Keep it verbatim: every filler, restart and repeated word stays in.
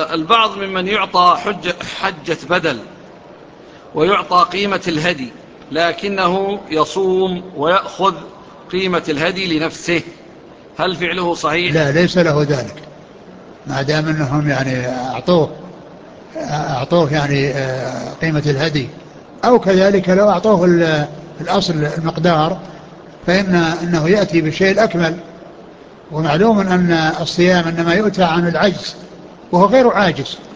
البعض ممن يعطى حجة, حجة بدل ويعطى قيمة الهدي، لكنه يصوم ويأخذ قيمة الهدي لنفسه، هل فعله صحيح؟ لا، ليس له ذلك، ما دام أنهم يعني أعطوه أعطوه يعني آه، قيمة الهدي، أو كذلك لو أعطوه الأصل المقدار، فإن أنه يأتي بالشيء الأكمل. ومعلوم أن الصيام إنما يؤتى عن العجز، وهو غير عاجز،